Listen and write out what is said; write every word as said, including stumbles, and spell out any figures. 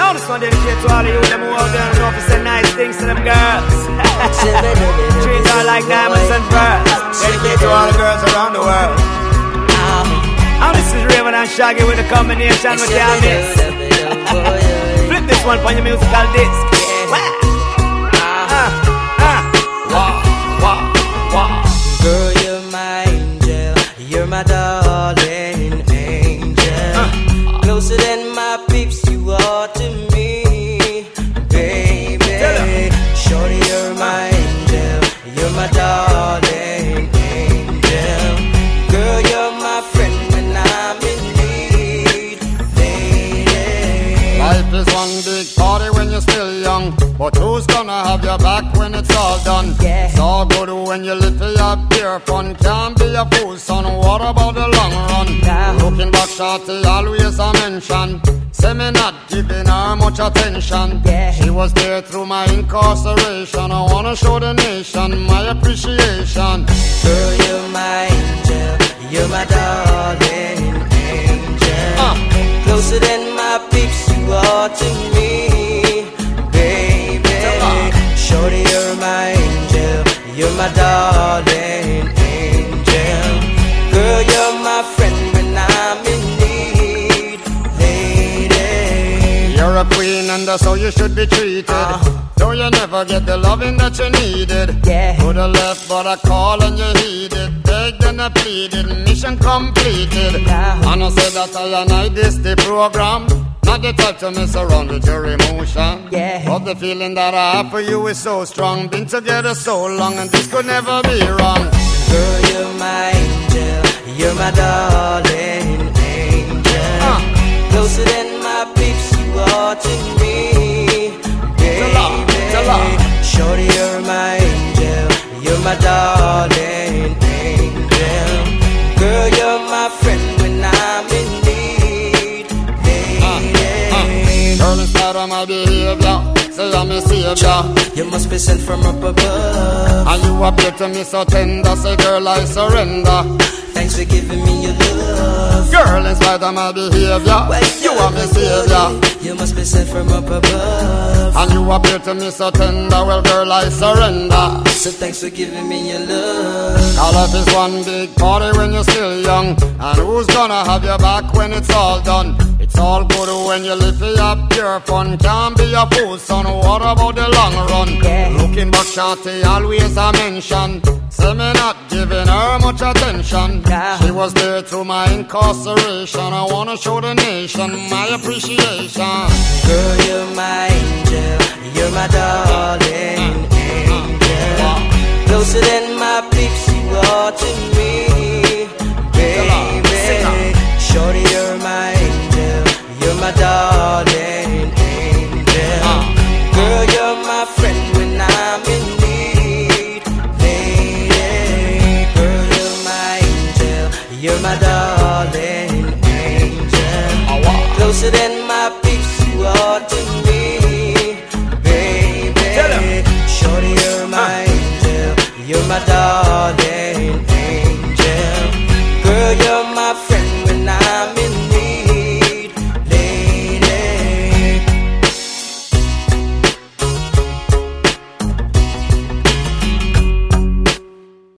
Now this one dedicated to all of you, them who out there and know to say nice things to them girls. Treat her like diamonds and pearls. Dedicated to all the girls around the world. And this is Raven and Shaggy with the combination with the miss. Flip this one for your musical disc. Girl, you're my angel, you're my darling angel. uh. Closer than my peeps, you are to me, baby. Shorty, you're my angel, you're my darling angel. Girl, you're my friend when I'm in need, lady. Life is one big party when you're still young, but who's gonna have your back when it's all done? Yeah. It's all good when you live for your pure fun. Can't be a fool, son, what about the long run? Nah. Looking back, shorty, always a mention. Say me not giving her much attention. Yeah. She was there through my incarceration. I wanna show the nation my appreciation. Girl, you're my angel, you're my darling angel. uh. Closer than my peeps, you are to me, baby. Shorty, you're my angel, you're my darling angel. Girl, you're my friend when I'm in need, lady. You're a queen and that's how you should be treated. uh. Though you never get the loving that you needed. Yeah. Coulda left but I call and you heeded. Begged and I pleaded, mission completed. Nah. And I said that I and I this the program. Not the type to mess around with your emotion. Yeah. But the feeling that I have for you is so strong. Been together so long and this could never be wrong. Girl, you're my angel, you're my darling angel. uh. Closer than my peeps, you are to me, baby. Shorty, you're my angel, you're my darling angel. Girl, you're my friend when I'm in need, lady. Girl, in spite of my behavior, say I'm a savior. You must be sent from up above. And you appear to me so tender, say girl I surrender. Thanks for giving me your love. Girl, in spite of my behavior, well, you are my savior. You must be sent from up above. And you appear to me so tender, well girl I surrender. So thanks for giving me your love. Our life is one big party when you're still young. And who's gonna have your back when it's all done? It's all good when you live for your pure fun. Can't be a fool, son, what about the long run? Yeah. Looking back, shorty, always a mention. Say me not giving her much attention. Yeah. She was there through my incarceration. I wanna show the nation my appreciation. Girl, you're my angel, you're my darling angel. Closer than my peeps, you are to me, baby. Shorty, you're my angel, you're my darling angel. Girl, you're my friend when I'm in need, lady. Girl, you're my angel, you're my darling angel. Closer than my peeps, you are to me, baby. Shorty, you're my angel, you're my darling.